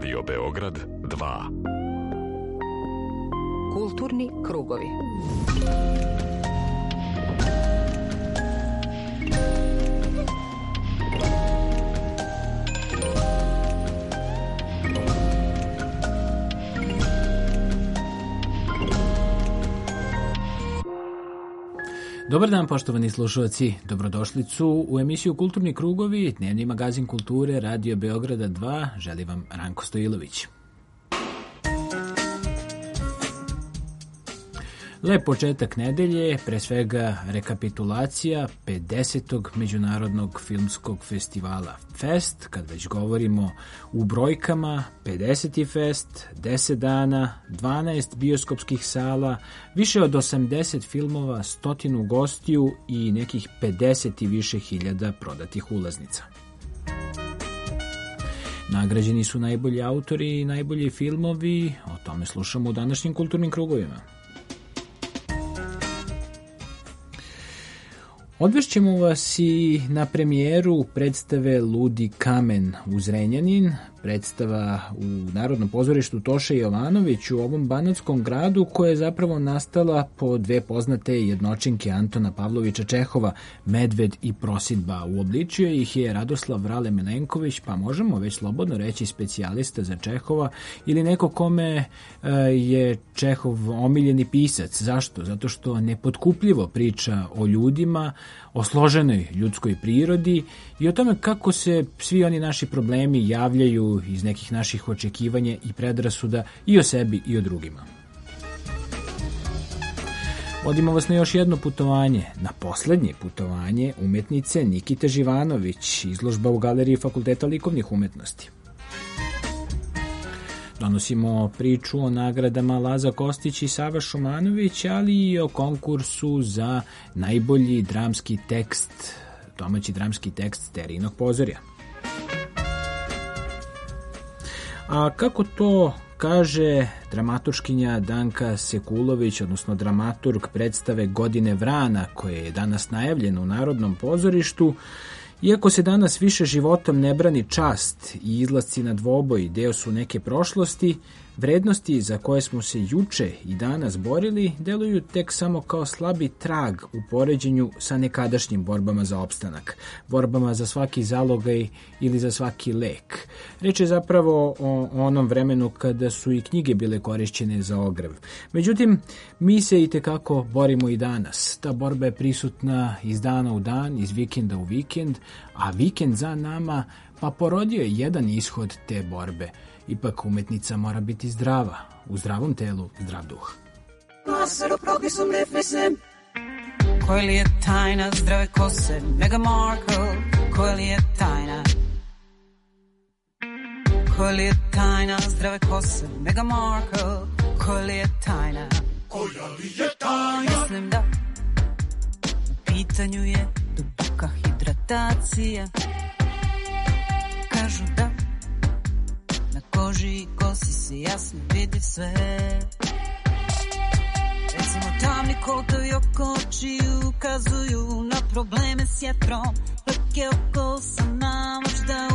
Radio Beograd 2. Kulturni krugovi. Dobar dan, poštovani slušalci, dobrodošlicu u emisiju Kulturni krugovi, dnevni magazin kulture Radio Beograda 2, želi vam Ranko Stojilović. Lep početak nedelje, pre svega rekapitulacija 50. Međunarodnog filmskog festivala Fest. Kad već govorimo u brojkama, 50. Fest, 10 dana, 12 bioskopskih sala, više od 80 filmova, 100 gostiju i nekih 50 i više hiljada prodatih ulaznica. Nagrađeni su najbolji autori i najbolji filmovi, o tome slušamo u današnjim kulturnim krugovima. Odvešćemo vas i na premijeru predstave Ludi kamen u Zrenjanin, predstava u Narodnom pozorištu Toše Jovanović u ovom banatskom gradu, koja je zapravo nastala po dve poznate jednočinke Antona Pavlovića Čehova, Medved i Prosidba. Uobličio ih je Radoslav Vrale Milenković, pa možemo već slobodno reći specijalista za Čehova ili neko kome je Čehov omiljeni pisac. Zašto? Zato što nepotkupljivo priča o ljudima, o složenoj ljudskoj prirodi i o tome kako se svi oni naši problemi javljaju iz nekih naših očekivanja i predrasuda i o sebi i o drugima. Vodimo vas na još jedno putovanje, na poslednje putovanje umetnice Nikite Živanović, izložba u Galeriji Fakulteta likovnih umetnosti. Donosimo priču o nagradama Laza Kostić i Sava Šumanović, ali i o konkursu za najbolji dramski tekst, domaći dramski tekst Sterinog pozorja. A kako to kaže dramaturškinja Danka Sekulović, odnosno dramaturg predstave Godine vrana, koje je danas najavljeno u Narodnom pozorištu, iako se danas više životom ne brani čast i izlasci na dvoboj deo su neke prošlosti, vrednosti za koje smo se juče i danas borili deluju tek samo kao slabi trag u poređenju sa nekadašnjim borbama za opstanak, borbama za svaki zalogaj ili za svaki lek. Reč je zapravo o onom vremenu kada su i knjige bile korišćene za ogrev. Međutim, mi se itekako borimo i danas. Ta borba je prisutna iz dana u dan, iz vikenda u vikend, a vikend za nama pa porodio je jedan ishod te borbe. Ipak umetnica mora biti zdrava, u zdravom telu zdrav duh. Koja li je tajna zdrave kose Meghan Markle? Koja li je tajna? Koja li je tajna zdrave kose Meghan Markle? Koja li je tajna? Koja li je tajna? Mislim da u pitanju je duboka hidratacija. Kažu da na koži i kosi se jasno vidi sve. Recimo tamni kotovi oko očiju ukazuju na probleme s jetrom. Leke oko usana, možda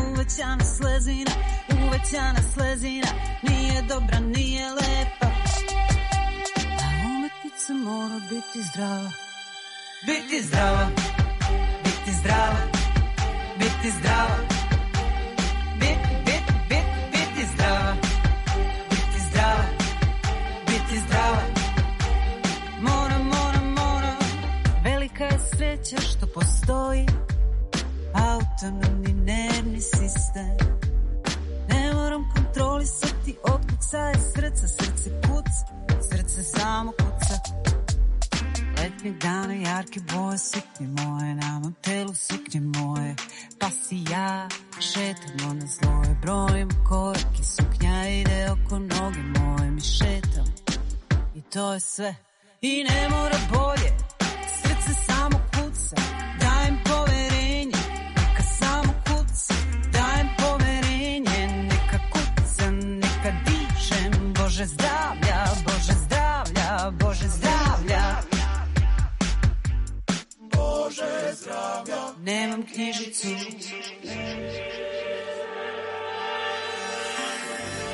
uvećana slezina nije dobra, nije lepa. A umetnica mora biti zdrava. Biti zdrava, biti zdrava, biti zdrava. Sreća što postoji autonomni nervni sistem. Ne moram kontrolisati otkucaje srca, srce kuca, srce samo kuca. Letnje dane, jarke boje, suknje moje, na mom telu suknje moje, pa si ja šetamo na zloje, brojim korake, suknja ide oko noge moje, mi šetam i to je sve. I ne mora bolje, srce samo kuca, dajem poverenje, neka samo kuca, dajem poverenje, neka kuca, neka dišem, Bože zdravlja, Bože zdravlja, Bože zdravlja, Bože zdravlja. Nemam knjižicu,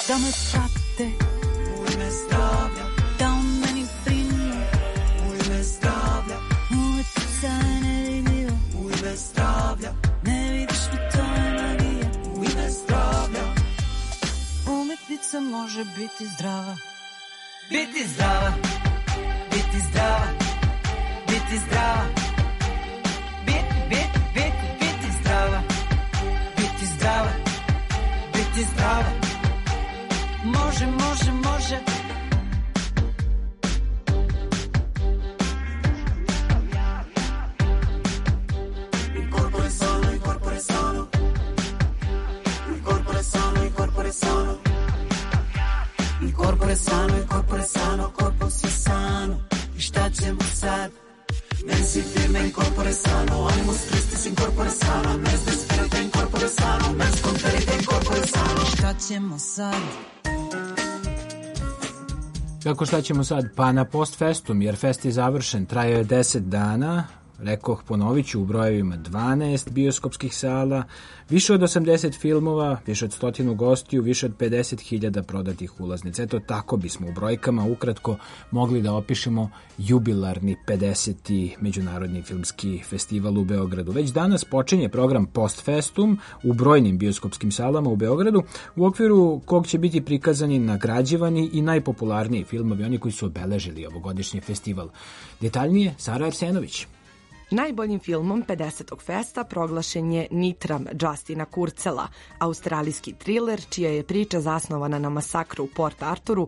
da me prate u ime zdravlja, da o meni brinu u ime zdravlja. Umetnica je nevidljiva u ime zdravlja, ne vidiš mi, to je magija u ime zdravlja. Umetnica može biti zdrava, biti zdrava, biti zdrava, biti zdrava, biti zdrava, biti zdrava, biti zdrava. Može, može, može. Incorpore sano, incorpore sano. Incorpore sano, incorpore sano. Incorpore sano, incorpore sano. Corpus je sano. I šta ćemo sad? Mensi firme incorpore sano. Animus tristis incorpore sano. Mes desperate incorpore sano. Mes conferite incorpore sano. Šta ćemo sad? Kako šta ćemo sad? Pa na Postfestum, jer fest je završen, trajao je 10 dana, rekoh, ponovit ću, u brojevima 12 bioskopskih sala, više od 80 filmova, više od 100 gostiju, više od 50.000 prodatih ulaznica. Eto, tako bismo u brojkama ukratko mogli da opišemo jubilarni 50. Međunarodni filmski festival u Beogradu. Već danas počinje program Postfestum u brojnim bioskopskim salama u Beogradu, u okviru kog će biti prikazani nagrađivani i najpopularniji filmovi, oni koji su obeležili ovogodišnji festival. Detaljnije, Sara Arsenović. Najboljim filmom 50. festa proglašen je Nitram Justina Kurcela, australijski triler čija je priča zasnovana na masakru u Port Arturu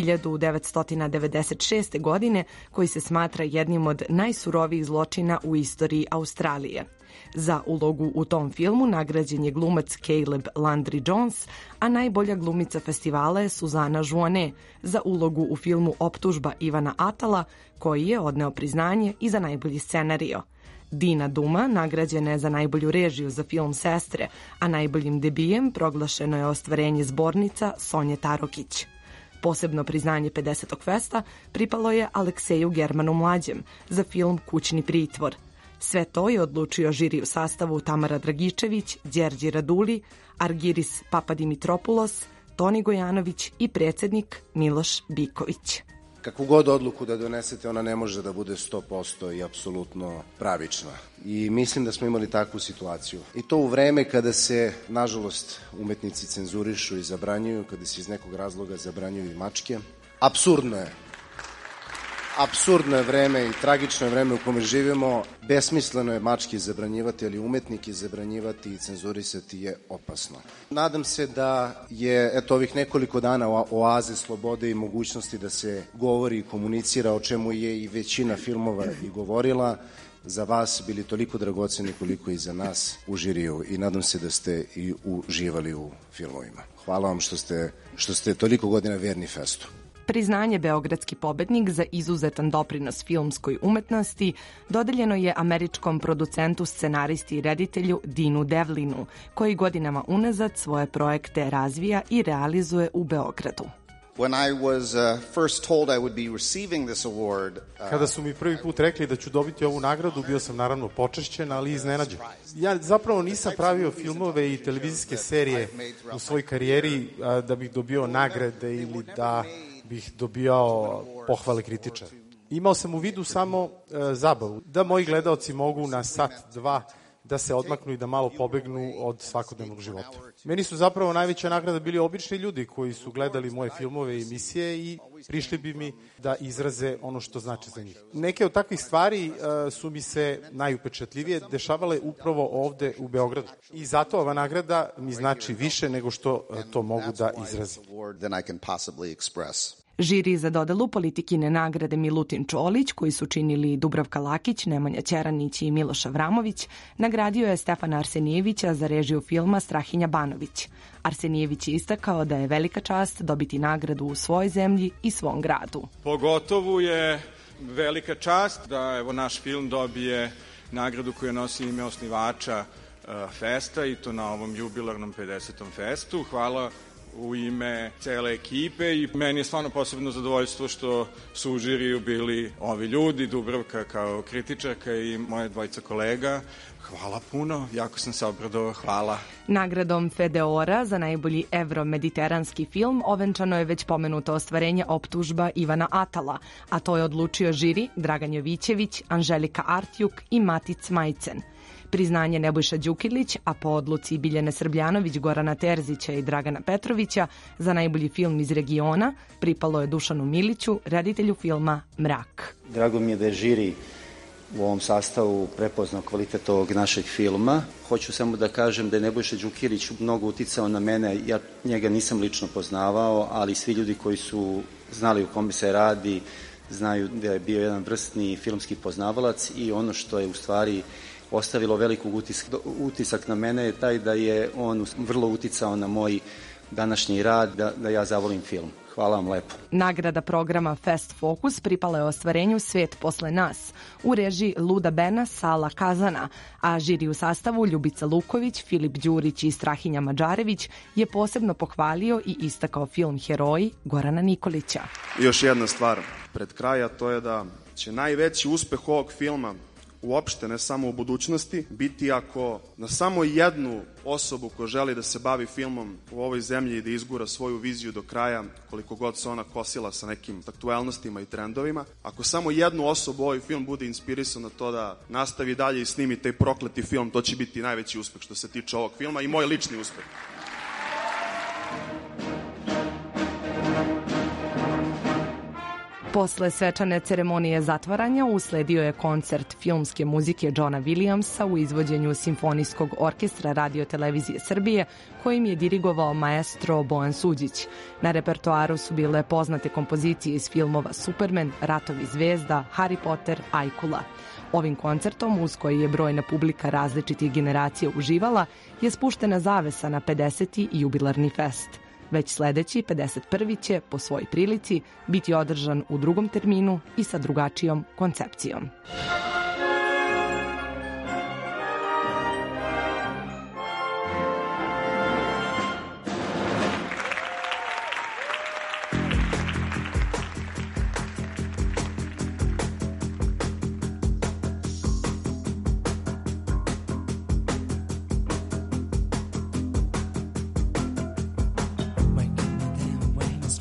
1996. godine, koji se smatra jednim od najsurovijih zločina u istoriji Australije. Za ulogu u tom filmu nagrađen je glumac Caleb Landry Jones, a najbolja glumica festivala je Suzana Žuane za ulogu u filmu Optužba Ivana Atala, koji je odneo priznanje i za najbolji scenario. Dina Duma nagrađena je za najbolju režiju za film Sestre, a najboljim debijem proglašeno je ostvarenje zbornica Sonje Tarokić. Posebno priznanje 50. festa pripalo je Alekseju Germanu Mlađem za film Kućni pritvor. Sve to je odlučio žiri u sastavu Tamara Dragičević, Đerđi Raduli, Argiris Papadimitropulos, Toni Gojanović i predsjednik Miloš Biković. Kakvu god odluku da donesete, ona ne može da bude 100% i apsolutno pravična. I mislim da smo imali takvu situaciju. I to u vreme kada se, nažalost, umetnici cenzurišu i zabranjuju, kada se iz nekog razloga zabranjuju i mačke. Apsurdno je. Apsurdno je vreme i tragično je vreme u kome živimo. Besmisleno je mačke zabranjivati, ali umetnike zabranjivati i cenzurisati je opasno. Nadam se da je ovih nekoliko dana oaze slobode i mogućnosti da se govori i komunicira, o čemu je i većina filmova i govorila, za vas bili toliko dragoceni koliko i za nas u žiriju i nadam se da ste i uživali u filmovima. Hvala vam što ste toliko godina verni festu. Priznanje Beogradski pobednik za izuzetan doprinos filmskoj umetnosti dodeljeno je američkom producentu, scenaristi i reditelju Dinu Devlinu, koji godinama unazad svoje projekte razvija i realizuje u Beogradu. Kada su mi prvi put rekli da ću dobiti ovu nagradu, bio sam naravno počašćen, ali iznenađen. Ja zapravo nisam pravio filmove i televizijske serije u svojoj karijeri da bih dobio nagrade ili da bih dobijao pohvale kritičara. Imao sam u vidu samo zabavu, da moji gledaoci mogu na sat, dva da se odmaknu i da malo pobegnu od svakodnevnog života. Meni su zapravo najveća nagrada bili obični ljudi koji su gledali moje filmove i emisije i prišli bi mi da izraze ono što znači za njih. Neke od takvih stvari su mi se najupečatljivije dešavale upravo ovde u Beogradu. I zato ova nagrada mi znači više nego što to mogu da izrazim. Žiri za dodelu politikine nagrade Milutin Čolić, koji su činili Dubravka Lakić, Nemanja Ćeranić i Miloš Avramović, nagradio je Stefana Arsenijevića za režiju filma Strahinja Banović. Arsenijević je istakao da je velika čast dobiti nagradu u svojoj zemlji i svom gradu. Pogotovo je velika čast da naš film dobije nagradu koja nosi ime osnivača festa i to na ovom jubilarnom 50. festu. Hvala u ime cele ekipe i meni je stvarno posebno zadovoljstvo što su u žiriju bili ovi ljudi, Dubravka kao kritičarka i moje dvojica kolega Hvala puno, jako sam se obradovao, hvala. Nagradom Fedeora za najbolji evro-mediteranski film ovenčano je već pomenuto ostvarenje optužba Ivana Atala, a to je odlučio žiri Dragan Jovićević, Anželika Artjuk i Matic Majcen. Priznanje Nebojša Đukilić, a po odluci Biljane Srbljanović, Gorana Terzića i Dragana Petrovića za najbolji film iz regiona pripalo je Dušanu Miliću, reditelju filma Mrak. Drago mi je da je žiri u ovom sastavu prepoznao kvalitet ovog našeg filma. Hoću samo da kažem da je Nebojša Đukilić mnogo uticao na mene. Ja njega nisam lično poznavao, ali svi ljudi koji su znali o kome se radi znaju da je bio jedan vrstni filmski poznavalac i ono što je u stvari ostavilo velikog utisak na mene je taj da je on vrlo uticao na moj današnji rad, da ja zavolim film. Hvala vam lepo. Nagrada programa Fast Focus pripala je ostvarenju Svet posle nas u režiji Luda Bena, Sala Kazana, a žiri u sastavu Ljubica Luković, Filip Đurić i Strahinja Mađarević je posebno pohvalio i istakao film Heroji Gorana Nikolića. Još jedna stvar pred kraj, a to je da će najveći uspeh ovog filma uopšte, ne samo u budućnosti, biti ako na samo jednu osobu koja želi da se bavi filmom u ovoj zemlji i da izgura svoju viziju do kraja, koliko god se ona kosila sa nekim aktuelnostima i trendovima, ako samo jednu osobu ovaj film bude inspirisan na to da nastavi dalje i snimi taj prokleti film, to će biti najveći uspeh što se tiče ovog filma i moj lični uspeh. Posle svečane ceremonije zatvaranja usledio je koncert filmske muzike Johna Williamsa u izvođenju Simfonijskog orkestra Radio-televizije Srbije, kojim je dirigovao maestro Bojan Suđić. Na repertoaru su bile poznate kompozicije iz filmova Superman, Ratovi zvezda, Harry Potter, Ajkula. Ovim koncertom, uz koji je brojna publika različitih generacija uživala, je spuštena zavesa na 50. jubilarni fest. Već sledeći, 51. će, po svojoj prilici, biti održan u drugom terminu i sa drugačijom koncepcijom.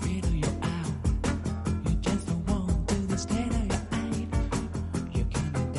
Straight of your eye, you just won't do the state of your eye. You can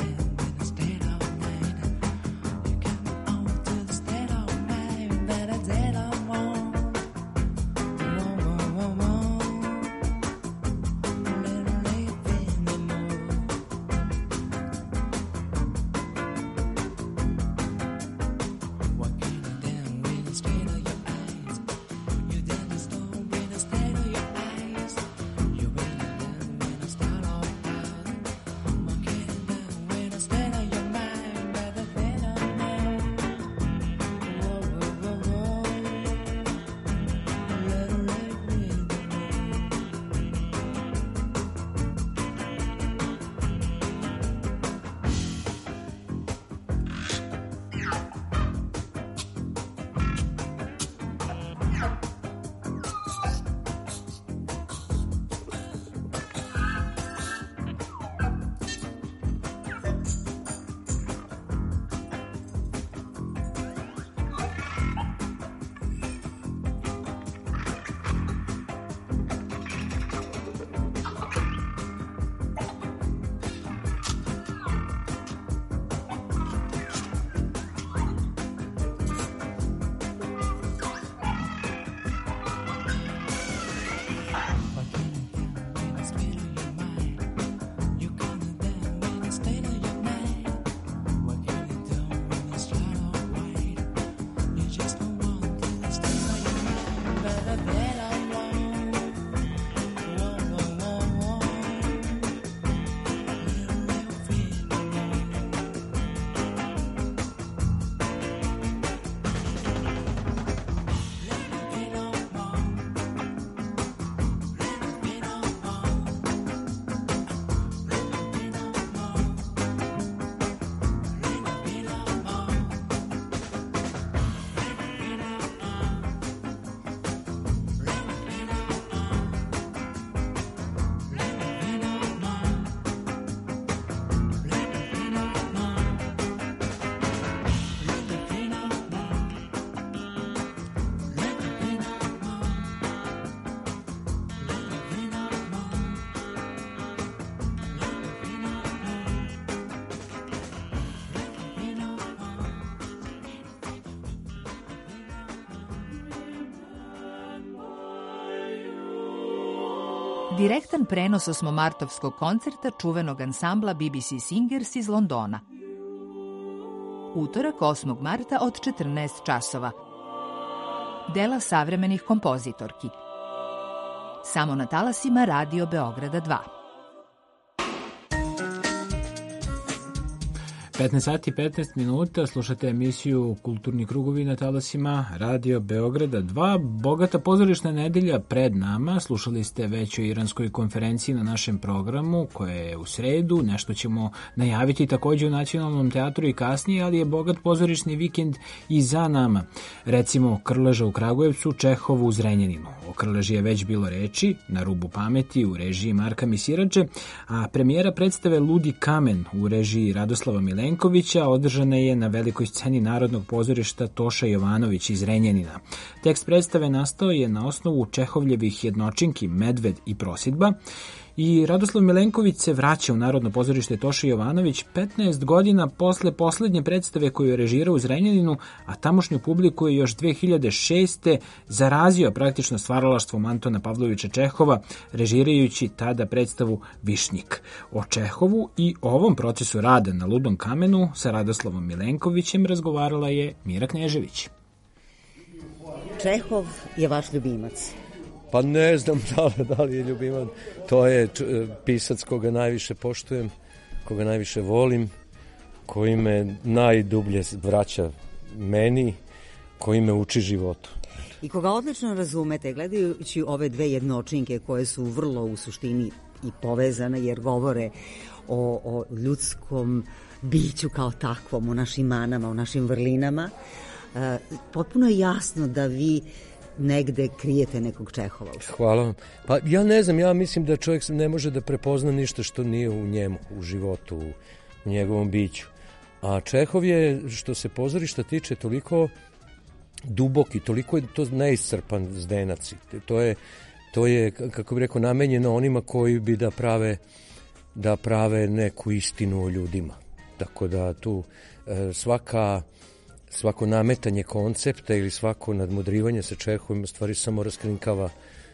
Direktan prenos osmomartovskog koncerta čuvenog ansambla BBC Singers iz Londona. Utorak 8. marta od 14 časova. Dela savremenih kompozitorki. Samo na talasima Radio Beograda 2. 15 sati 15 minuta, slušate emisiju Kulturni krugovi na talasima Radio Beograda 2. Bogata pozorišna nedelja pred nama. Slušali ste već o iranskoj konferenciji na našem programu, koja je u sredu. Nešto ćemo najaviti takođe u Nacionalnom teatru i kasnije, ali je bogat pozorišni vikend i za nama. Recimo Krleža u Kragujevcu, Čehov u Zrenjaninu. O Krleži je već bilo reči, Na rubu pameti u režiji Marka Misirače, a premijera predstave Ludi kamen u režiji Radoslava Milenkovića održana je na velikoj sceni Narodnog pozorišta Toša Jovanović iz Zrenjanina. Tekst predstave nastao je na osnovu Čehovljevih jednočinki Medved i Prosidba i Radoslav Milenković se vraća u Narodno pozorište Toša Jovanović 15 godina posle poslednje predstave koju je režirao u Zrenjaninu, a tamošnju publiku je još 2006. zarazio praktično stvaralaštvom Antona Pavlovića Čehova, režirajući tada predstavu Višnjik. O Čehovu i ovom procesu rada na Ludom kamenu sa Radoslavom Milenkovićem razgovarala je Mira Knežević. Čehov je vaš ljubimac. Pa ne znam da li je ljubiman. To je pisac koga najviše poštujem, koga najviše volim, koji me najdublje vraća meni, koji me uči životu. I koga odlično razumete, gledajući ove dve jednočinke koje su vrlo u suštini i povezane, jer govore o ljudskom biću kao takvom, o našim manama, o našim vrlinama, potpuno je jasno da vi negde krijete nekog Čehova. Hvala vam. Pa ja ne znam, ja mislim da čovjek ne može da prepozna ništa što nije u njemu, u životu, u njegovom biću. A Čehov je, što se pozorišta tiče, toliko dubok i toliko je to neiscrpan zdenac. To je, kako bih rekao, namenjeno onima koji bi da prave neku istinu o ljudima. Tako da tu svako nametanje koncepta ili svako nadmudrivanje sa Čehovim stvari samo raskrinkava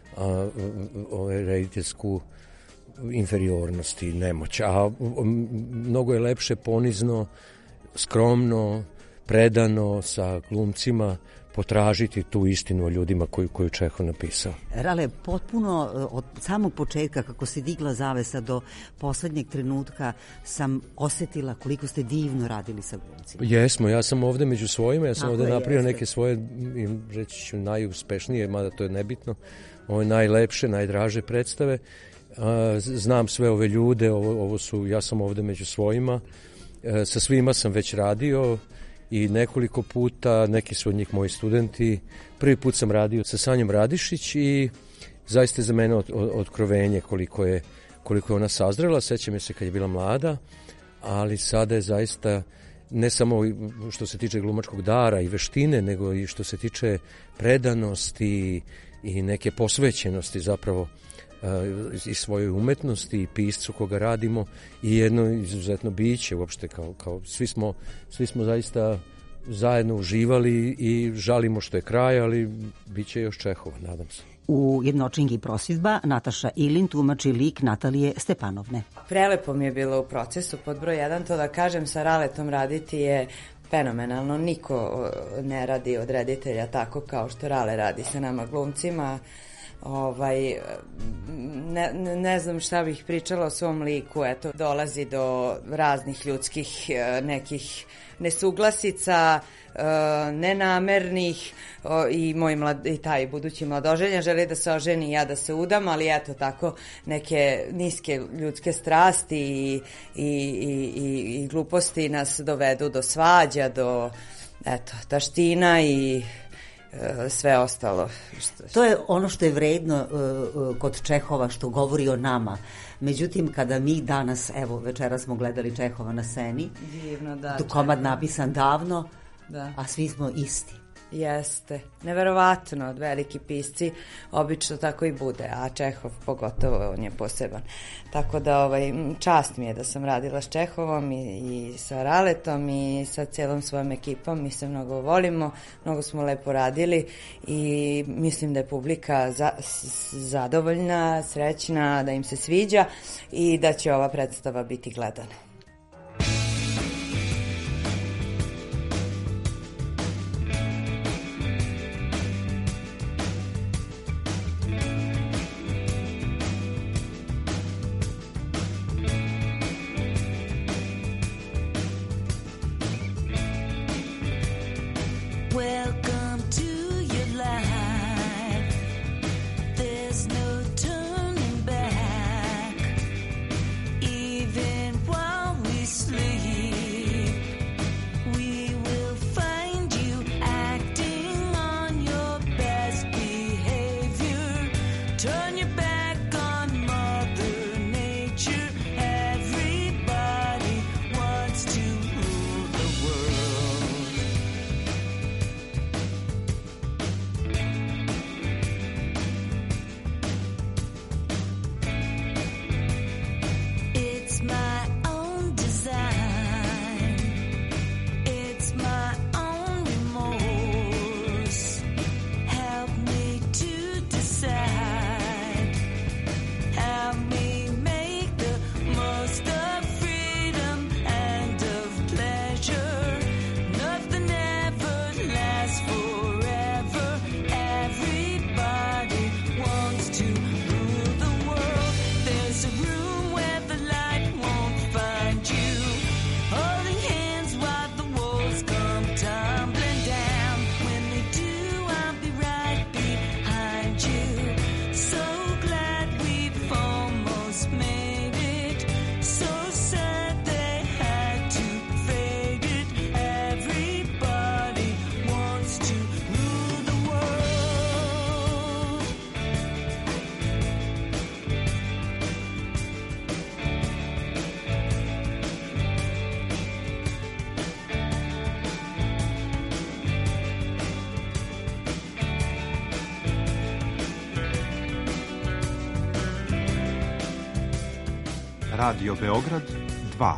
rediteljsku inferiornost i nemoć. A mnogo je lepše ponizno, skromno, predano sa glumcima potražiti tu istinu o ljudima koju Čehov napisao. Rale, potpuno od samog početka, kako se digla zavesa do poslednjeg trenutka, sam osetila koliko ste divno radili sa glumcima. Jesmo, ja sam ovde među svojima, ja sam ovde napravio neke svoje, reći ću, najuspešnije, mada to je nebitno, ove najlepše, najdraže predstave. Znam sve ove ljude, ja sam ovde među svojima, sa svima sam već radio i nekoliko puta, neki su od njih moji studenti. Prvi put sam radio sa Sanjom Radišić i zaista je za mene otkrovenje koliko je ona sazrela. Sećam se kad je bila mlada, ali sada je zaista ne samo što se tiče glumačkog dara i veštine, nego i što se tiče predanosti i neke posvećenosti zapravo i svojoj umetnosti i piscu koga radimo i jedno izuzetno biće uopšte kao svi smo zaista zajedno uživali i žalimo što je kraj, ali bit će još Čehova, nadam se. U Jednočinki Prosidba Nataša Ilin tumači lik Natalije Stepanovne. Prelepo mi je bilo u procesu, pod broj 1, to da kažem, sa Raletom raditi je fenomenalno. Niko ne radi od reditelja tako kao što Rale radi sa nama glumcima. Ne znam šta bih pričala o svom liku, eto, dolazi do raznih ljudskih nekih nesuglasica, nenamernih, i taj budući mladoženja želi da se oženi i ja da se udam, ali eto tako neke niske ljudske strasti i gluposti nas dovedu do svađa, do taština i sve ostalo. To je ono što je vredno kod Čehova, što govori o nama. Međutim, kada mi danas, evo, večeras smo gledali Čehova na sceni, divno, da, komad napisan davno, a svi smo isti. Jeste. Neverovatno, veliki pisci obično tako i bude, a Čehov pogotovo, on je poseban. Tako da čast mi je da sam radila s Čehovom i sa Raletom i sa celom svojom ekipom. Mi se mnogo volimo, mnogo smo lepo radili i mislim da je publika zadovoljna, srećna, da im se sviđa i da će ova predstava biti gledana. Radio Beograd 2.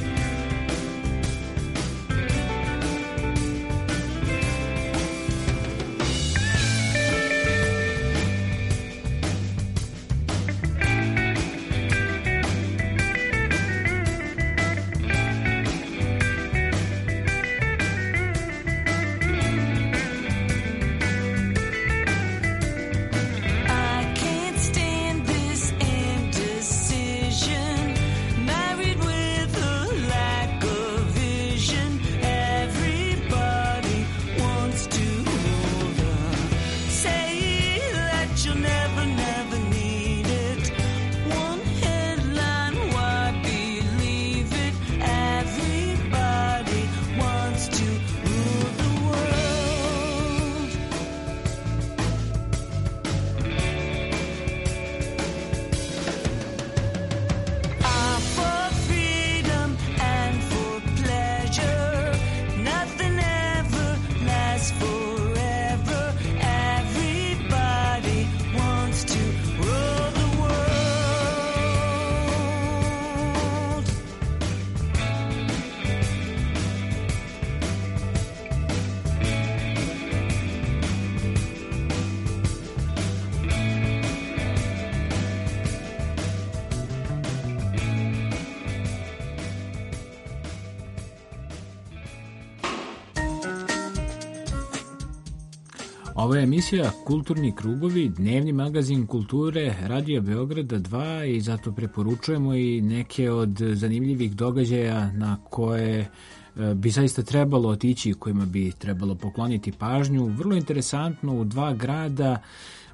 Ovo je emisija Kulturni krugovi, dnevni magazin kulture Radio Beograda 2 i zato preporučujemo i neke od zanimljivih događaja na koje bi zaista trebalo otići, kojima bi trebalo pokloniti pažnju. Vrlo interesantno, u dva grada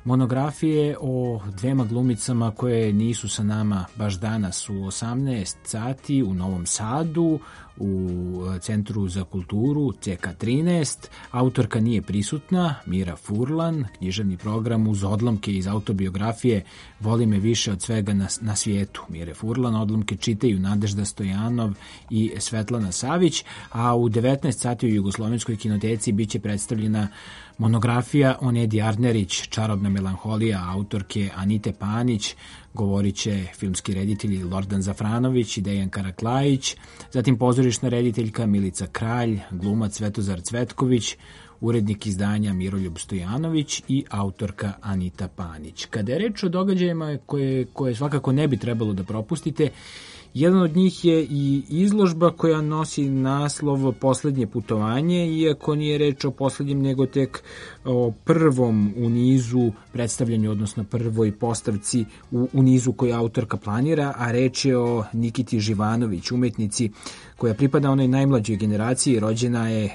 monografije o dvema glumicama koje nisu sa nama baš danas u 18 sati u Novom Sadu, u Centru za kulturu CK13. Autorka nije prisutna, Mira Furlan, književni program uz odlomke iz autobiografije Voli me više od svega na svijetu. Mire Furlan, odlomke čitaju Nadežda Stojanov i Svetlana Savić, a u 19 sati u Jugoslovenskoj kinoteci biće predstavljena monografija o Nedi Arnerić, Čarobna melanholija autorke Anite Panić. Govorit će filmski reditelji Lordan Zafranović i Dejan Karaklajić, zatim pozorišna rediteljka Milica Kralj, glumac Svetozar Cvetković, urednik izdanja Miroljub Stojanović i autorka Anita Panić. Kada je reč o događajima koje svakako ne bi trebalo da propustite, jedan od njih je i izložba koja nosi naslov Poslednje putovanje, iako nije reč o poslednjem nego tek o prvom u nizu predstavljanju, odnosno prvoj postavci u nizu koju autorka planira, a reč je o Nikiti Živanović, umetnici koja pripada onoj najmlađoj generaciji, rođena je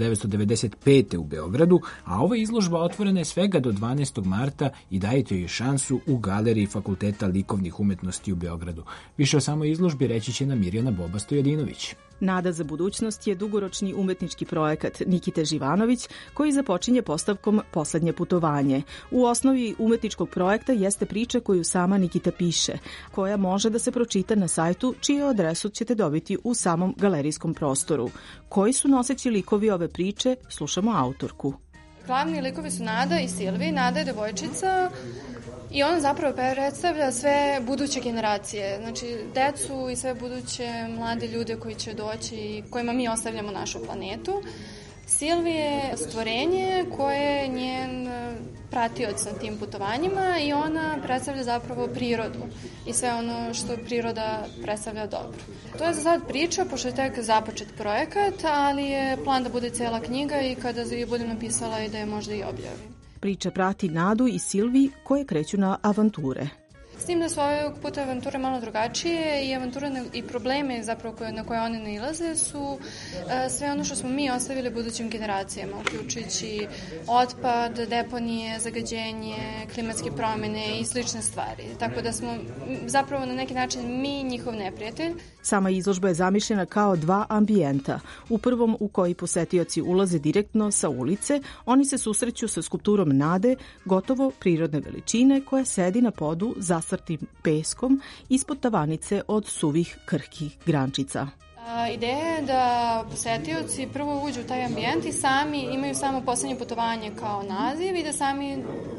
1995. u Beogradu, a ova izložba otvorena je svega do 12. marta i dajete joj šansu u galeriji Fakulteta likovnih umetnosti u Beogradu. Više o samoj izložbi reći će nam Mirjana Boba Stojadinović. Nada za budućnost je dugoročni umetnički projekat Nikite Živanović koji započinje postavkom Poslednje putovanje. U osnovi umetničkog projekta jeste priča koju sama Nikita piše, koja može da se pročita na sajtu, čiju adresu ćete dobiti u samom galerijskom prostoru. Koji su noseći likovi ove priče, slušamo autorku. Glavni likovi su Nada i Silvi. Nada je devojčica i ona zapravo predstavlja sve buduće generacije, znači decu i sve buduće mlade ljude koji će doći i kojima mi ostavljamo našu planetu. Silvi je stvorenje koje je njen pratioc na tim putovanjima i ona predstavlja zapravo prirodu i sve ono što priroda predstavlja dobro. To je za sad priča, pošto je tek započet projekat, ali je plan da bude cela knjiga i kada je budem napisala i da je možda i objavim. Priča prati Nadu i Silvi koje kreću na avanture. S tim da su ovog puta avanture malo drugačije i avanture i probleme zapravo na koje one nailaze su sve ono što smo mi ostavili budućim generacijama, uključujući otpad, deponije, zagađenje, klimatske promene i slične stvari. Tako da smo zapravo na neki način mi njihov neprijatelj. Sama izložba je zamišljena kao dva ambijenta. U prvom, u koji posetioci ulaze direktno sa ulice, oni se susreću sa skulpturom Nade, gotovo prirodne veličine, koja sedi na podu zasrtim peskom ispod tavanice od suvih krhkih grančica. Ideja je da posetioci prvo uđu u taj ambijent i sami imaju samo poslednje putovanje kao naziv i da sami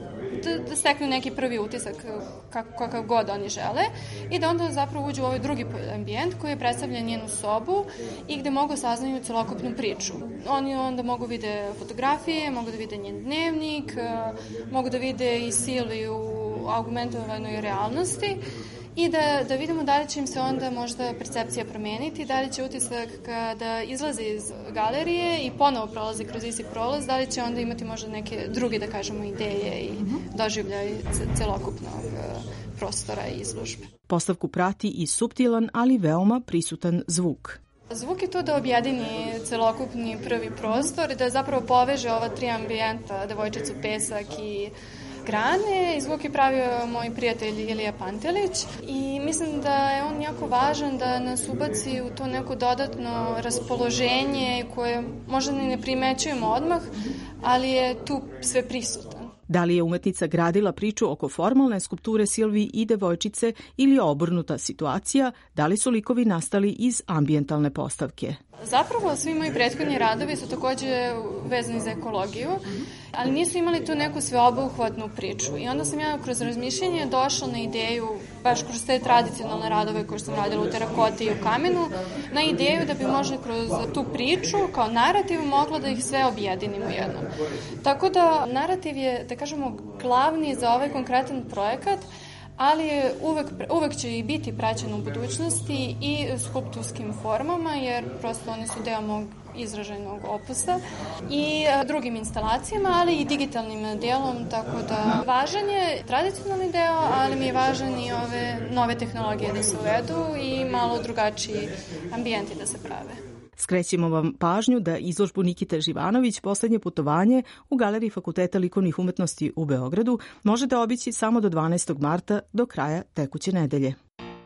da steknu neki prvi utisak kakav god oni žele i da onda zapravo uđu u ovaj drugi ambijent koji je predstavljen njenu sobu i gde mogu saznaju celokupnu priču. Oni onda mogu vide fotografije, mogu da vide njen dnevnik, mogu da vide i Silvi u augmentovanoj realnosti i da vidimo da li će im se onda možda percepcija promeniti, da li će utisak kada izlaze iz galerije i ponovo prolaze kroz isti prolaz, da li će onda imati možda neke druge, da kažemo, ideje i doživljaj celokupnog prostora i izložbe. Postavku prati i suptilan, ali veoma prisutan zvuk. Zvuk je to da objedini celokupni prvi prostor, da zapravo poveže ova tri ambijenta, devojčicu, pesak i grane. I zvuk je pravio moj prijatelj Ilija Pantelić i mislim da je on jako važan da nas ubaci u to neko dodatno raspoloženje koje možda ne primećujemo odmah, ali je tu sve prisutan. Da li je umetnica gradila priču oko formalne skulpture Silvi i devojčice ili je obrnuta situacija, da li su likovi nastali iz ambijentalne postavke? Zapravo, svi moji prethodni radovi su takođe vezani za ekologiju, ali nisu imali tu neku sveobuhvatnu priču. I onda sam ja kroz razmišljanje došla na ideju, baš kroz te tradicionalne radove koje sam radila u terakoti i u kamenu, na ideju da bi možda kroz tu priču, kao narativ, mogla da ih sve objedinim u jednom. Tako da narativ je, da kažemo, glavni za ovaj konkretan projekat, ali uvek će i biti praćen u budućnosti i skulpturskim formama, jer prosto oni su deo mog izraženog opusa i drugim instalacijama, ali i digitalnim delom, tako da važan je tradicionalni deo, ali mi je važan i ove nove tehnologije da se uvedu i malo drugačiji ambijenti da se prave. Skrećemo vam pažnju da izložbu Nikite Živanović Poslednje putovanje u Galeriji Fakulteta likovnih umetnosti u Beogradu možete obići samo do 12. marta do kraja tekuće nedelje.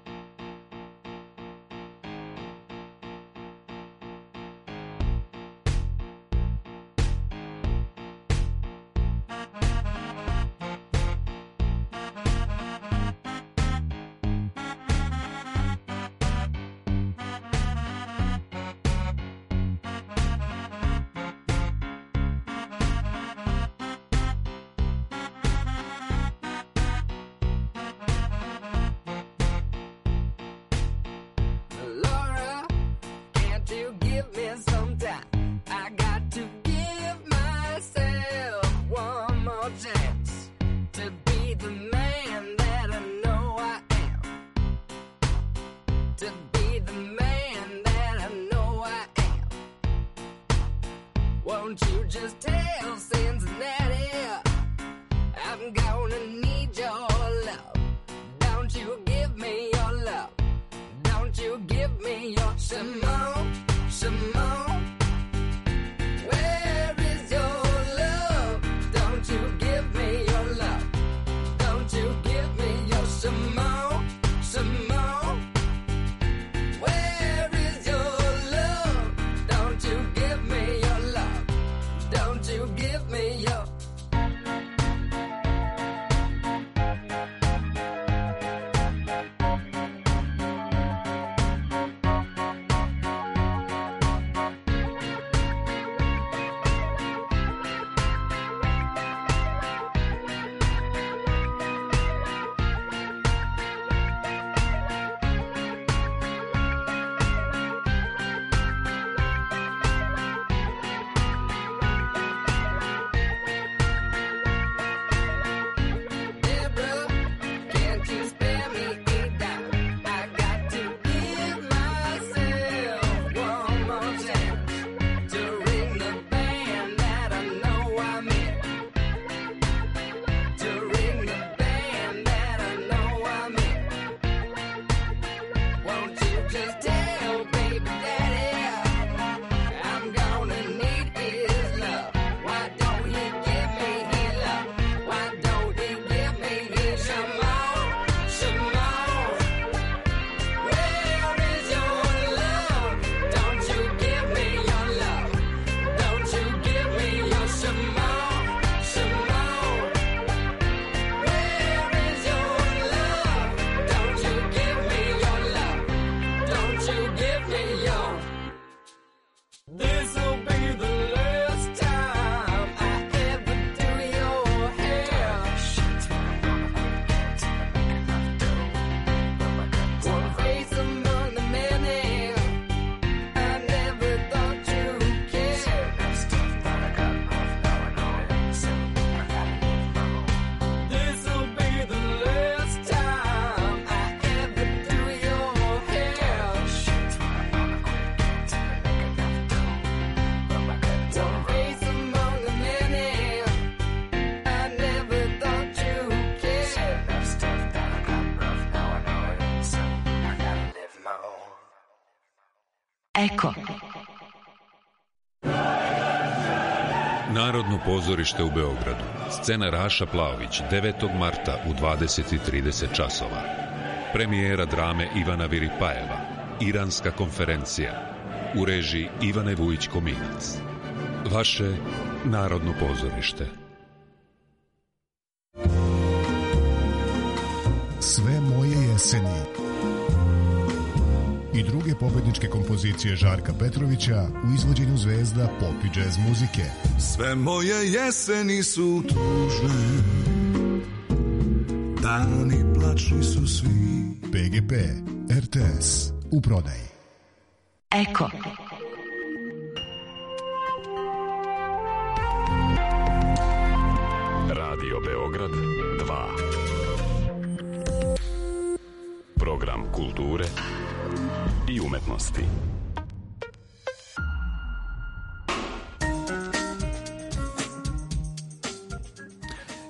Eko. Narodno pozorište u Beogradu. Scena Raša Plaović, 9. marta u 20:30 časova. Premijera drame Ivana Viripajeva, Iranska konferencija, u režiji Ivane Vujić-Kominac. Vaše Narodno pozorište. Sve moje jeseni i druge pobedničke kompozicije Žarka Petrovića u izvođenju zvezda pop i džez muzike. Sve moje jeseni su tužne, dani plačni su svi. PGP, RTS, u prodaji. Eko. Radio Beograd 2. Program kulture i umetnosti.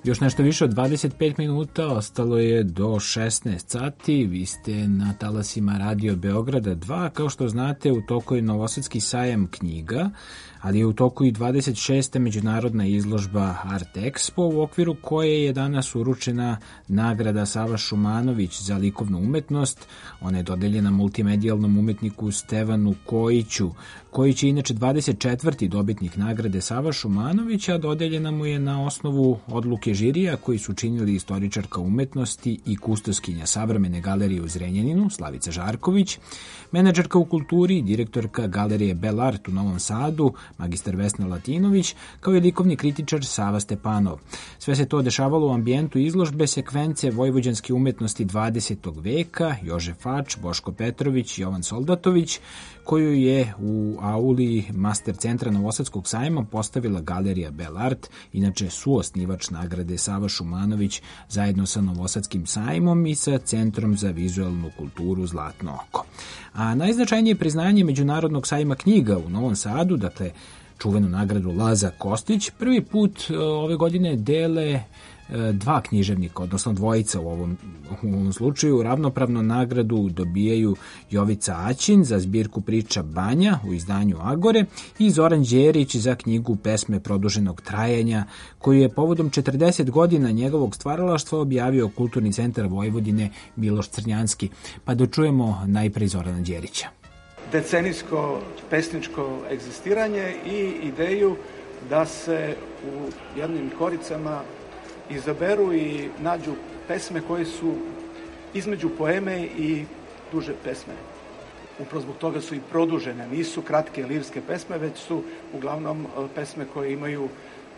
Još nešto više od 25 minuta, ostalo je do 16 sati, vi ste na talasima Radio Beograda 2, kao što znate u toku je Novosadski sajam knjiga, ali je u toku i 26. međunarodna izložba Art Expo, u okviru koje je danas uručena nagrada Sava Šumanović za likovnu umetnost. Ona je dodeljena multimedijalnom umetniku Stevanu Kojiću. Kojić je inače 24. dobitnik nagrade Sava Šumanović, a dodeljena mu je na osnovu odluke žirija koji su činili istoričarka umetnosti i kustoskinja Savremene galerije u Zrenjaninu, Slavica Žarković, menadžerka u kulturi, direktorka galerije Bel Art u Novom Sadu, magistar Vesna Latinović, kao i likovni kritičar Sava Stepanov. Sve se to dešavalo u ambijentu izložbe sekvence vojvođanske umetnosti 20. veka, Jožef Fač, Boško Petrović, Jovan Soldatović, koju je u auli Master centra Novosadskog sajma postavila galerija Bel Art, inače suosnivač nagrade Sava Šumanović, zajedno sa Novosadskim sajmom i sa Centrom za vizualnu kulturu Zlatno oko. A najznačajnije priznanje Međunarodnog sajma knjiga u Novom Sadu, dakle čuvenu nagradu Laza Kostić, prvi put ove godine dele dva književnika, odnosno dvojica u ovom slučaju. Ravnopravno nagradu dobijaju Jovica Aćin za zbirku priča Banja u izdanju Agore i Zoran Đerić za knjigu Pesme produženog trajanja, koju je povodom 40 godina njegovog stvaralaštva objavio Kulturni centar Vojvodine Miloš Crnjanski. Pa da čujemo najprej Zorana Đerića. Decenijsko pesničko egzistiranje i ideju da se u jednim koricama izaberu i nađu pesme koje su između poeme i duže pesme. Upravo zbog toga su i produžene, nisu kratke lirske pesme, već su uglavnom pesme koje imaju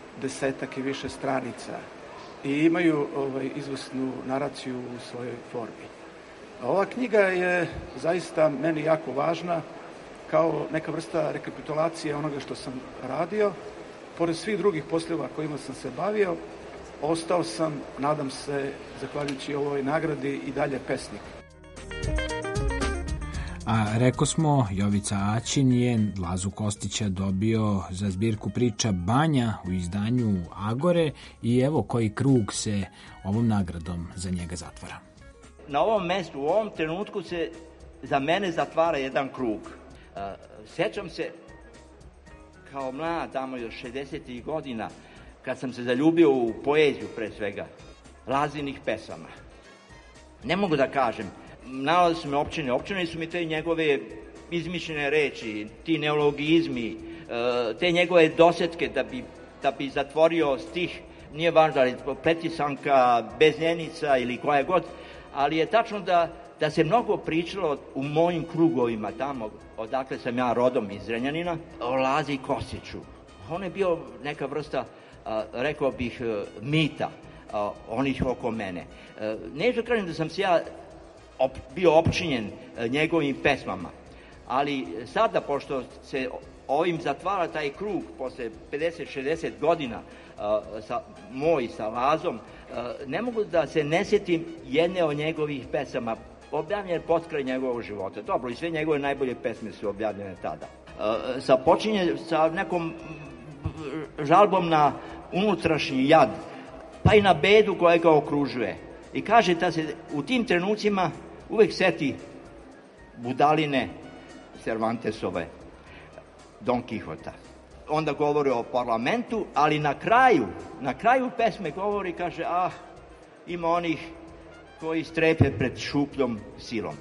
10 i više stranica i imaju izvrsnu naraciju u svojoj formi. Ova knjiga je zaista meni jako važna kao neka vrsta rekapitulacije onoga što sam radio. Pored svih drugih poslova kojima sam se bavio, ostao sam, nadam se, zahvaljujući ovoj nagradi i dalje pesnik. A reko smo, Jovica Aćin je Lazu Kostića dobio za zbirku priča Banja u izdanju Agore i evo koji krug se ovom nagradom za njega zatvara. Na ovom mestu, u ovom trenutku se za mene zatvara jedan krug. Sjećam se kao mlad, tamo još 60. godina, kad sam se zaljubio u poeziju pre svega, Lazinih pesama. Ne mogu da kažem, nalaze su me općine su mi te njegove izmišljene reči, ti neologizmi, te njegove dosetke da bi zatvorio stih, nije važno, ali Pletisanka, Beznjenica ili koja god, ali je tačno da se mnogo pričalo u mojim krugovima tamo, odakle sam ja rodom iz Zrenjanina, o Lazi Kostiću. On je bio neka vrsta, rekao bih, mita onih oko mene. Neću kažem da sam se ja bio opčinjen njegovim pesmama, ali sada, pošto se ovim zatvara taj krug posle 50-60 godina sa Lazom, ne mogu da se ne sjetim jedne od njegovih pesama, objavljene potkraj njegovog života. Dobro, i sve njegove najbolje pesme su objavljene tada. Počinje sa nekom žalbom na unutrašnji jad, pa i na bedu koja ga okružuje. I kaže da se u tim trenucima uvek seti budaline Cervantesove, Don Quixota. Onda govori o parlamentu, ali na kraju pesme govori, kaže, ima onih koji strepe pred šupljom silom.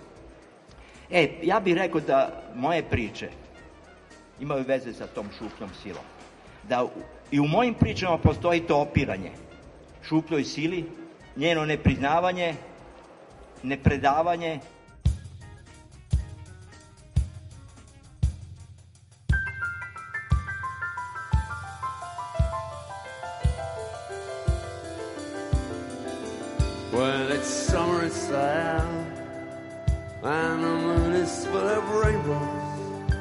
Ja bih rekao da moje priče imaju veze sa tom šupljom silom. Da i u mojim pričama postoji to opiranje šupljoj sili, njeno nepriznavanje, nepredavanje. Well, it's summer, it's sad, and the moon is full of rainbows.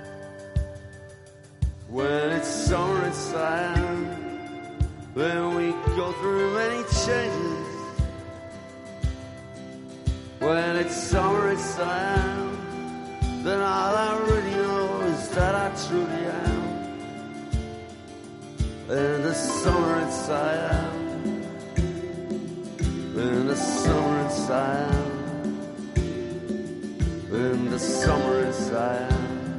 When it's summer, it's sad, then we go through many changes. When it's summer, it's sad, then all I really know is that I truly am. In the summer, it's sad, the summer inside, in the summer inside.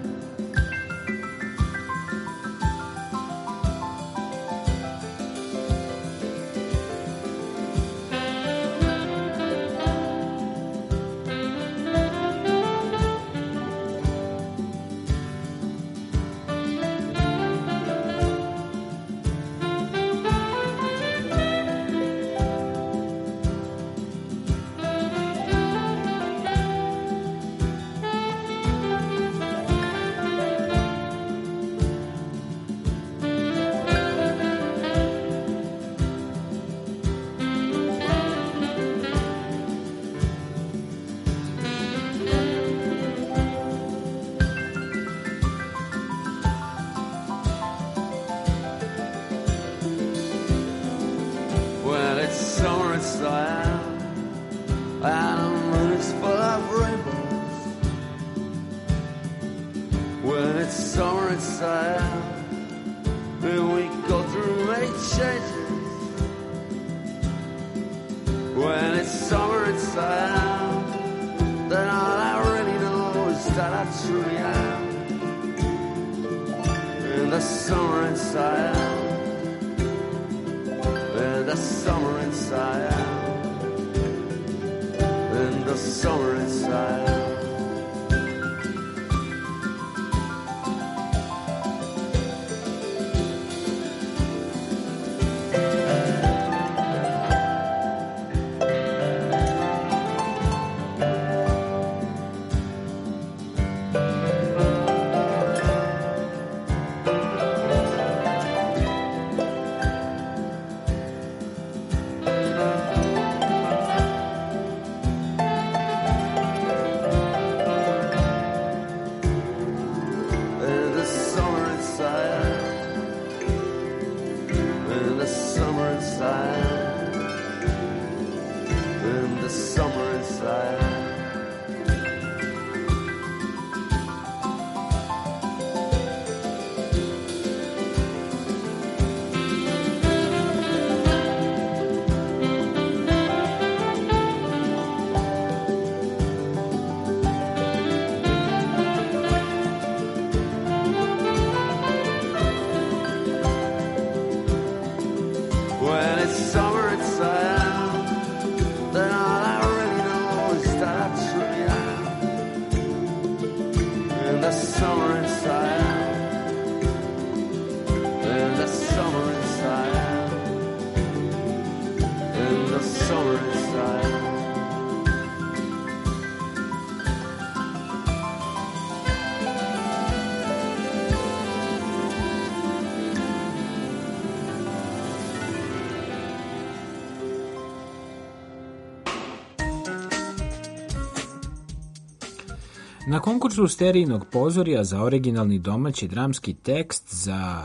Na konkursu Sterijnog pozorja za originalni domaći dramski tekst za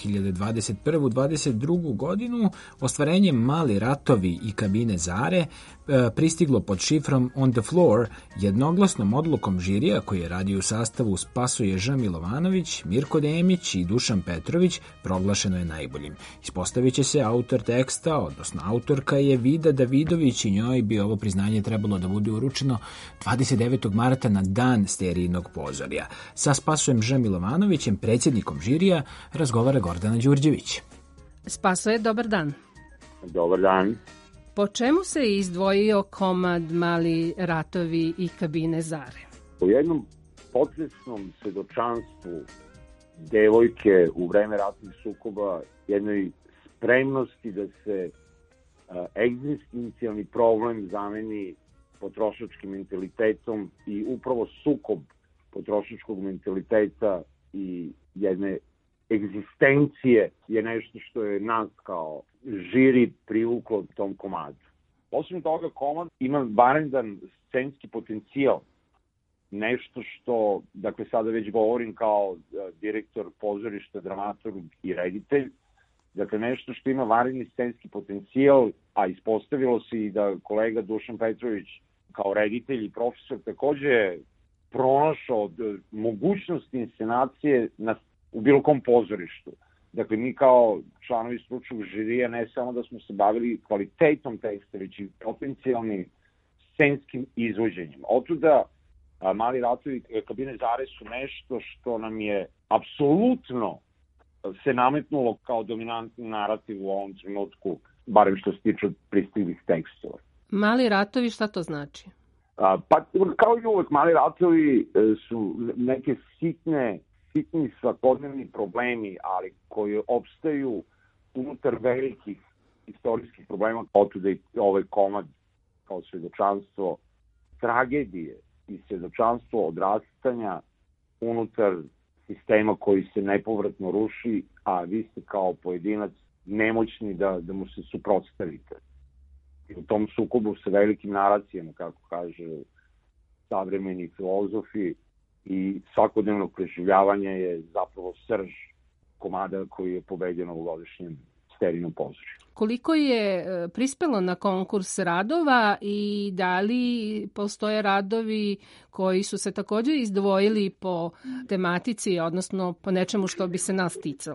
2021-2022 godinu ostvarenje Mali ratovi i Kabine Zare pristiglo pod šifrom On the Floor jednoglasnom odlukom žirija koji je radio u sastavu Spasoje Ž. Milovanović, Mirko Demić i Dušan Petrović proglašeno je najboljim. Ispostavit će se autor teksta, odnosno autorka je Vida Davidović i njoj bi ovo priznanje trebalo da bude uručeno 29. marta na dan Sterijnog pozorja. Sa Spasojem Ž. Milovanovićem, predsjednikom žirija, razgovara Gordana Đurđević. Spasoje, dobar dan. Dobar dan. Po čemu se izdvojio komad Mali ratovi i Kabine Zare? U jednom potresnom svedočanstvu devojke u vreme ratnih sukoba, jednoj spremnosti da se egzistencijalni problem zameni potrošačkim mentalitetom i upravo sukob potrošačkog mentaliteta i jedne egzistencije je nešto što je nas kao žiri privuklo tom komadu. Osim toga, komad ima varendan scenski potencijal, nešto što, dakle sada već govorim kao direktor pozorišta, dramaturg i reditelj, dakle nešto što ima varedni scenski potencijal, a ispostavilo se i da kolega Dušan Petrović kao reditelj i profesor takođe je pronašao mogućnost inscenacije u bilo kom pozorištu. Dakle, mi kao članovi stručnog žirija ne samo da smo se bavili kvalitetom teksta, već i potencijalnim scenskim izvođenjem. Otuda Mali ratovi Kabine Zare su nešto što nam je apsolutno se nametnulo kao dominantni narativ u ovom trenutku, barem što se tiče pristiglih tekstova. Mali ratovi, šta to znači? Pa, kao i uvek, mali ratovi su neke sitni svakodnevni problemi, ali koji opstaju unutar velikih istorijskih problema, otuda i ovaj komad kao svedočanstvo tragedije i svedočanstvo odrastanja unutar sistema koji se nepovratno ruši, a vi ste kao pojedinac nemoćni da mu se suprotstavite. I u tom sukobu sa velikim naracijama, kako kaže savremeni filozofi, i svakodnevno preživljavanje je zapravo srž komada koji je pobeđen ovogodišnjem Sterinom pozorištu. Koliko je prispelo na konkurs radova i da li postoje radovi koji su se također izdvojili po tematici, odnosno po nečemu što bi se nas ticalo?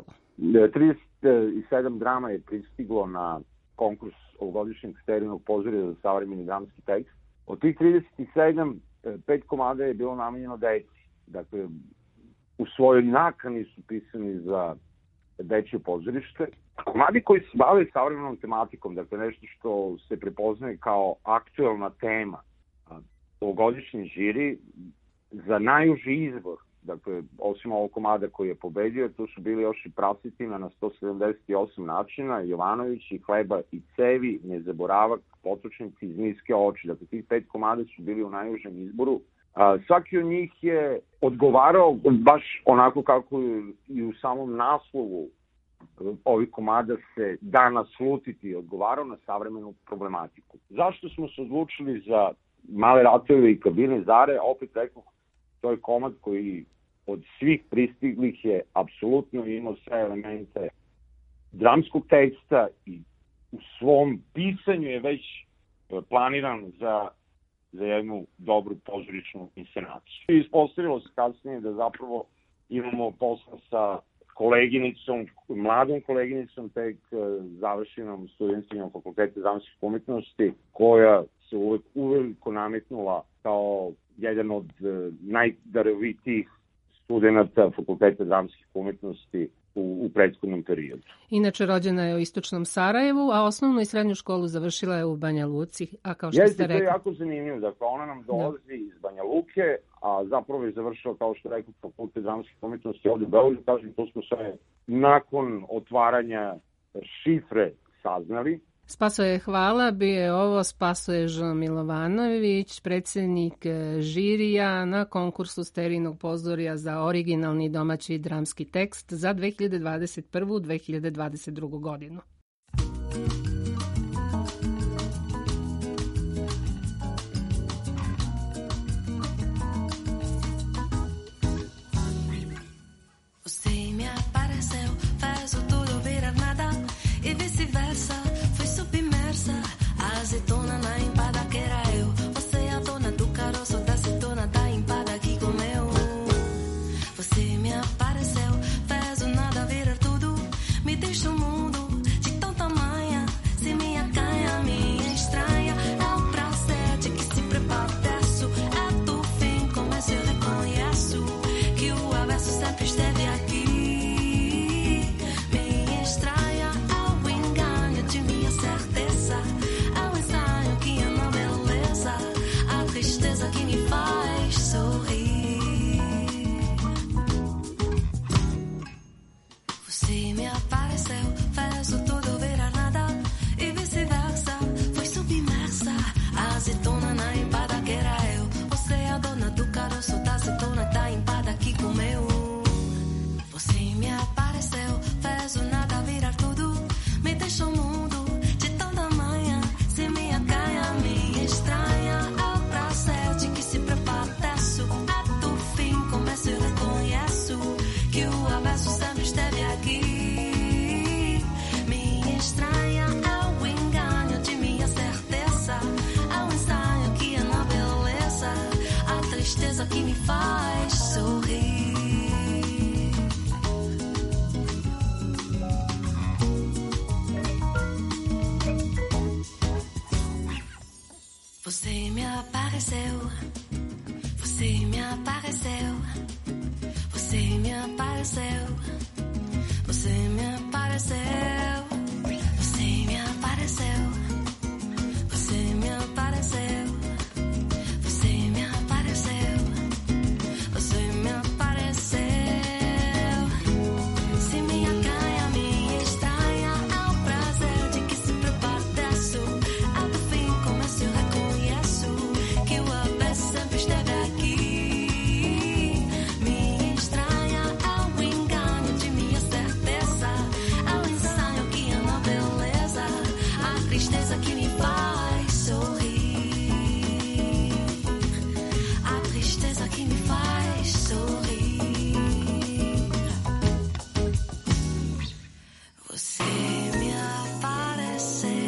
37 drama je pristiglo na konkurs ovogodišnjeg Sterinog pozorišta za savremeni dramski tekst. Od tih 37, 5 komada je bilo namenjeno deci. Dakle, u svojoj nakani su pisani za dečje pozorište. Komadi koji se bave savremenom tematikom, dakle nešto što se prepoznaje kao aktuelna tema, ovogodišnji žiri za najuži izbor, dakle, osim ovog komada koji je pobedio, tu su bili još i Prasitina na 178 načina, Jovanović i Hleba i cevi, Nezaboravak, Potočnici iz Niske oči. Dakle, tih 5 komada su bili u najužem izboru. Svaki od njih je odgovarao baš onako kako i u samom naslovu ovih komada se da naslutiti, odgovarao na savremenu problematiku. Zašto smo se odlučili za Male ratove i Kabine Zare? Opet rekao, to je komad koji od svih pristiglih je apsolutno imao sve elemente dramskog teksta i u svom pisanju je već planiran za jednu dobru pozorišnu inscenaciju. Ispostavilo se kasnije da zapravo imamo posla sa koleginicom, mladom koleginicom, tek završenom studentkinjom Fakulteta dramskih umetnosti, koja se uveliko nametnula kao jedan od najdarovitijih studenta Fakulteta dramskih umetnosti u prethodnom periodu. Inače, rođena je u istočnom Sarajevu, a osnovnu i srednju školu završila je u Banja Luci, a kao što ste rekli... To je jako zanimljivo, dakle ona nam dolazi iz Banja Luke, a zapravo je završila, kao što rekao, Fakultet dramskih umetnosti ovdje u Beogradu. Kažem, to smo sve nakon otvaranja šifre saznali. Spasoje hvala, bio je ovo Spasoje Ž. Milovanović, predsjednik žirija na konkursu Sterinog pozorja za originalni domaći dramski tekst za 2021-2022 godinu. Azeitona na empada que era eu. Você é a dona do caroço da azeitona da empada que comeu. Você me apareceu, fez o nada virar tudo. Me deixa o mundo de tão tamanha. Se me acanha, me estranha. É o prazer de que se prepadeço. É do fim, começo e reconheço que o avesso sempre esteve aqui. Me estranha, é o engano de minha certeza. Que me faz sorrir. Você me apareceu, fez o tudo virar nada e vice-versa. Foi submersa, a azeitona na empada que era eu. Você é a dona do caroço da azeitona da empada que comeu. Você me apareceu, fez o nada virar tudo. Me deixou o mundo de tão tamanha. Se me acanha, me estranha. Que se prepadeço, é do fim, começo e reconheço que o avesso sempre esteve aqui. Me estranha, é o engano de minha certeza. É o ensaio que é na beleza, a tristeza que me faz sorrir. Você me apareceu, você me apareceu, você me apareceu, você me apareceu, você me apareceu, você me apareceu, você me apareceu. Se me acanha, me estranha, é um prazer de que sempre padeço. Até o fim, começo eu reconheço que o abe sempre esteve aqui. Me estranha, é um engano de minha certeza, é um ensaio que ama a beleza, a tristeza que me faz sorrir, a tristeza que me faz sorrir. Você me apareceu.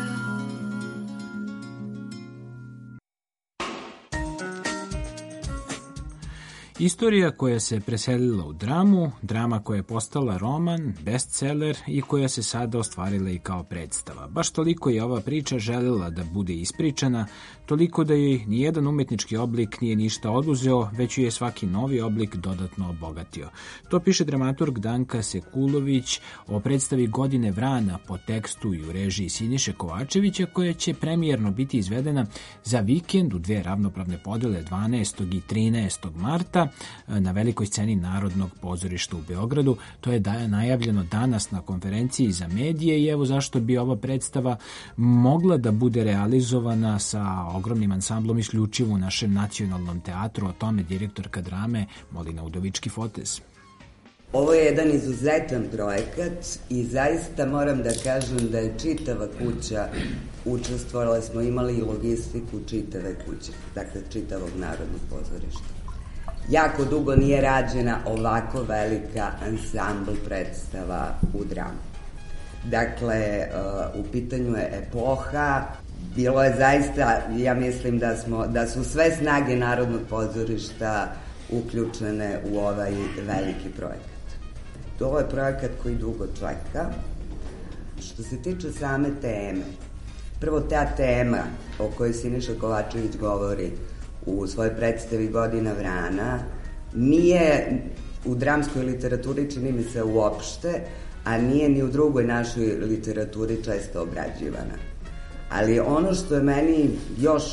Istorija koja se preselila u dramu, drama koja je postala roman, bestseller i koja se sada ostvarila i kao predstava. Baš toliko je ova priča željela da bude ispričana, toliko da joj nijedan umetnički oblik nije ništa oduzeo, već ju je svaki novi oblik dodatno obogatio. To piše dramaturg Danka Sekulović o predstavi Godine vrana po tekstu i u režiji Siniše Kovačevića, koja će premijerno biti izvedena za vikend u dve ravnopravne podele 12. i 13. marta na velikoj sceni Narodnog pozorišta u Beogradu. To je najavljeno danas na konferenciji za medije i evo zašto bi ova predstava mogla da bude realizovana sa ogromnim ansamblom isključivo u našem nacionalnom teatru. O tome direktorka drame Molina Udovički-Fotez. Ovo je jedan izuzetan projekat i zaista moram da kažem da je čitava kuća učestvovala, smo imali i logistiku čitave kuće, dakle čitavog Narodnog pozorišta. Jako dugo nije rađena ovako velika ansambl predstava u dramu. Dakle, u pitanju je epoha, bilo je zaista, ja mislim da su sve snage Narodnog pozorišta uključene u ovaj veliki projekat. Ovo je projekat koji dugo čeka. Što se tiče same teme, prvo ta tema o kojoj Siniša Kovačević govori u svojoj predstavi Godina vrana nije u dramskoj literaturi, čini mi se, uopšte, a nije ni u drugoj našoj literaturi često obrađivana. Ali ono što je meni još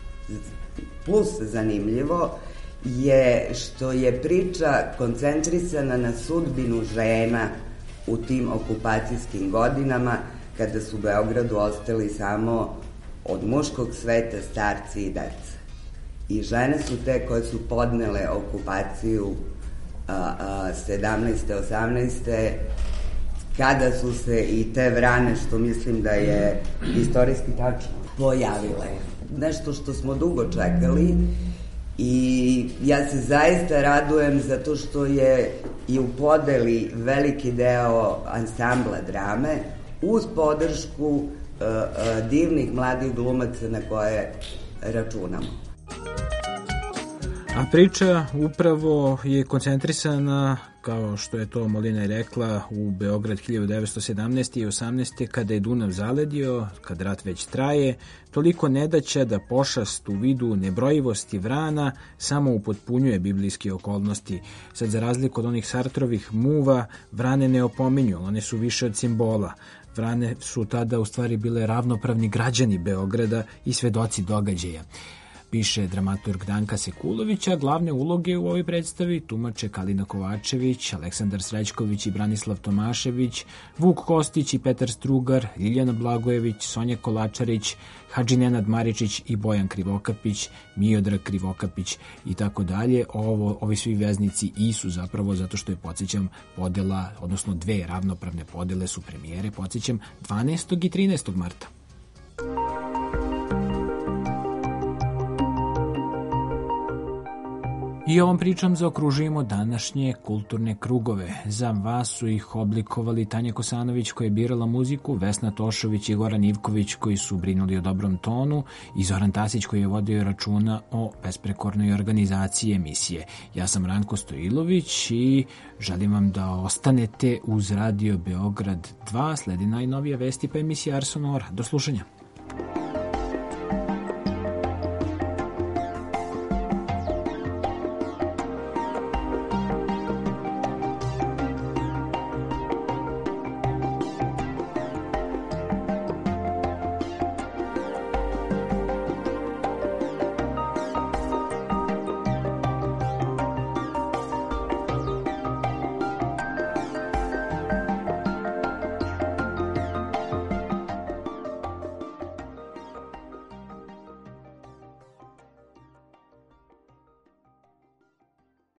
plus zanimljivo je što je priča koncentrisana na sudbinu žena u tim okupacijskim godinama, kada su u Beogradu ostali samo od muškog sveta starci i deca. I žene su te koje su podnele okupaciju 17. 18. kada su se i te vrane, što mislim da je istorijski tačno, pojavile. Nešto što smo dugo čekali i ja se zaista radujem zato što je i u podeli veliki deo ansambla drame uz podršku divnih mladih glumaca na koje računamo. A priča upravo je koncentrisana, kao što je to Molina i rekla, u Beograd 1917. i 18. kada je Dunav zaledio, kad rat već traje, toliko nedaća da pošast u vidu nebrojivosti vrana samo upotpunjuje biblijske okolnosti. Sad, za razliku od onih Sartrovih muva, vrane ne opominju, one su više od simbola. Vrane su tada u stvari bile ravnopravni građani Beograda i svedoci događaja. Piše dramaturg Danka Sekulovića, glavne uloge u ovoj predstavi tumače Kalina Kovačević, Aleksandar Srećković i Branislav Tomašević, Vuk Kostić i Petar Strugar, Ljiljana Blagojević, Sonja Kolačarić, Hadži Nenad Maričić i Bojan Krivokapić, Miodrag Krivokapić i tako dalje. Ovi svi veznici i su zapravo, zato što je, podsjećam, podela, odnosno dve ravnopravne podele su premijere, podsjećam, 12. i 13. marta. I ovom pričom zaokružujemo današnje kulturne krugove. Za vas su ih oblikovali Tanja Kosanović koja je birala muziku, Vesna Tošović i Goran Ivković koji su brinuli o dobrom tonu i Zoran Tasić koji je vodio računa o besprekornoj organizaciji emisije. Ja sam Ranko Stojilović i želim vam da ostanete uz Radio Beograd 2. Sledi najnovije vesti pa emisija Ars Sonora. Do slušanja.